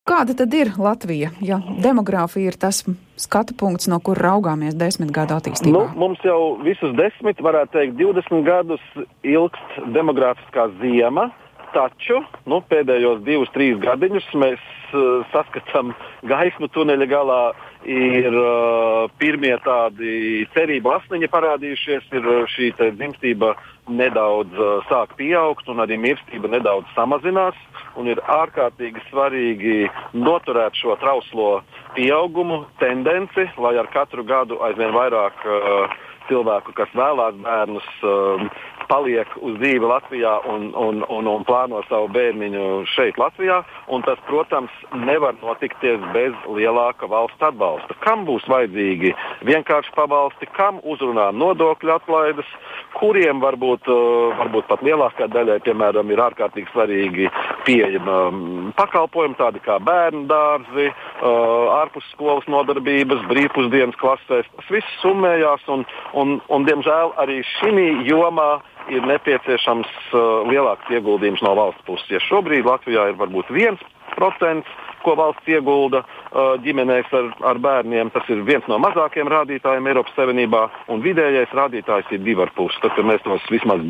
Kāda tad ir Latvija, ja demogrāfija ir tas skatu punkts, no kur raugāmies 10 gadu attīstībā? Mums jau visus 10, varētu teikt, 20 gadus ilgst demogrāfiskā ziema, taču pēdējos 2-3 gadiņus mēs saskatām gaismu tuneļa galā, ir pirmie tādi cerību asniņi parādījušies, ir šī dzimstība nedaudz sāk pieaugt un arī mirstība nedaudz samazinās, un ir ārkārtīgi svarīgi noturēt šo trauslo pieaugumu tendenci, lai ar katru gadu aizvien vairāk cilvēku, kas vēlās bērnus, paliek uz dzīvi Latvijā un plāno savu bērniņu šeit Latvijā, un tas, protams, nevar notikties bez lielāka valsts atbalsta. Kam būs vajadzīgi vienkārši pabalsti, kam uzrunā nodokļu atlaides, kuriem varbūt pat lielākā daļai, piemēram, ir ārkārtīgi svarīgi pieejama pakalpojumi, tādi kā bērnu dārzi, ārpus skolas nodarbības, brīvpusdienas klasēs. Tas viss summējās un diemžēl, arī šī jomā ir nepieciešams lielāks ieguldījums no valsts puses. Ja šobrīd Latvijā ir varbūt 1%, ko valsts iegulda ģimenēs ar bērniem, tas ir viens no mazākiem rādītājiem Eiropas Savienībā, un vidējais rādītājs ir 2,5%. Tad, kad mēs tos vismaz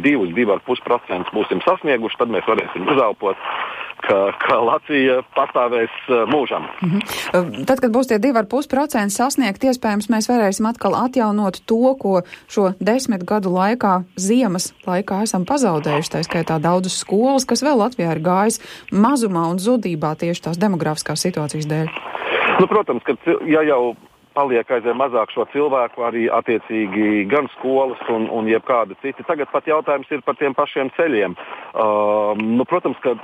2,5% būsim sasnieguši, tad mēs varēsim uzelpot, ka Latvija pastāvēs mūžam. Tad, kad būs tie 2,5% sasniegt, iespējams, mēs varēsim atkal atjaunot to, ko šo 10 gadu laikā, ziemas laikā esam pazaudējuši. Tā skaitā daudzas skolas, kas vēl Latvijā ir gājis mazumā un zudībā tieši tās demografiskās situācijas dēļ. Protams, ka ja jau paliek aizvien mazāk šo cilvēku, arī attiecīgi gan skolas un jebkāda cita. Tagad pat jautājums ir par tiem pašiem ceļiem. Protams, ka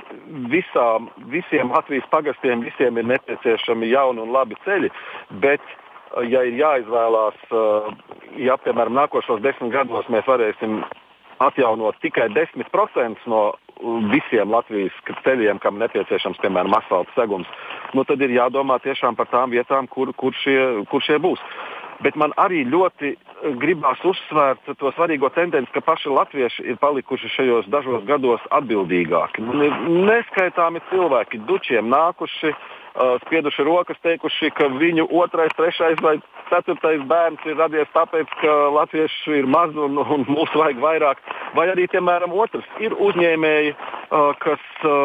visiem Latvijas pagastiem visiem ir nepieciešami jauni un labi ceļi, bet ja ir jāizvēlās, ja, piemēram, nākošos 10 gados mēs varēsim atjaunot tikai 10% no visiem Latvijas ceļiem, kam nepieciešams, piemēram, asfalta segums, tad ir jādomā tiešām par tām vietām, kur šie būs. Bet man arī ļoti gribās uzsvērt to svarīgo tendenci, ka paši latvieši ir palikuši šajos dažos gados atbildīgāki. Neskaitāmi cilvēki dučiem nākuši, spieduši rokas, teikuši, ka viņu 2., 3. vai 4. bērns ir radies tāpēc, ka latvieši ir maz un mūs vajag vairāk. Vai arī, piemēram, otrs ir uzņēmēji, kas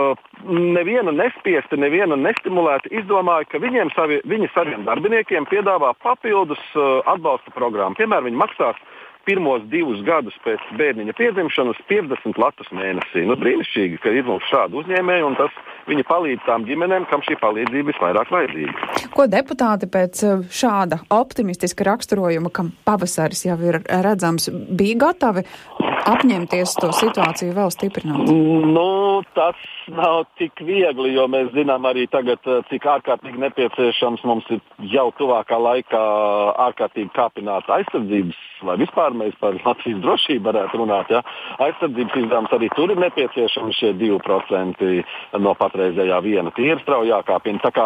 neviena nespiesti, neviena nestimulēti izdomāja, ka viņi saviem darbiniekiem piedāvā papildus atbalsta programmu. Piemēram, viņi maksās pirmos 2 gadus pēc bērniņa piedzimšanas 50 latus mēnesī. Brīnišķīgi, ka ir mums šādi uzņēmēji, un tas viņi palīdz tām ģimenēm, kam šī palīdzība visvairāk vajadzīga. Ko deputāti pēc šāda optimistiska raksturojuma, kam pavasaris jau ir redzams, bija gatavi apņemties to situāciju vēl stiprināt? Tas nav tik viegli, jo mēs zinām arī tagad, cik ārkārtīgi nepieciešams mums ir jau tuvākā laikā ārkārtīgi kāpināta aizsardzības, vai vispār mēs par Latvijas drošību varētu runāt. Ja? Aizsardzības izdevums arī tur ir nepieciešami šie 2% no patreizējā 1%. Tie ir strauji jākāpina. Tā kā,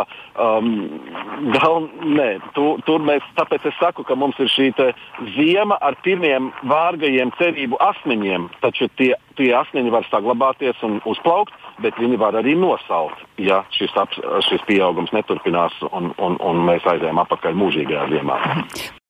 tur mēs, tāpēc es saku, ka mums ir šī ziema ar pirmiem vārgajiem cerību asniņiem, taču tie asniņi var saglabāties un uzplaukt, bet viņi var arī nosalt, ja šis pieaugums neturpinās un mēs aizējām atpakaļ mūžīgajā ziemā.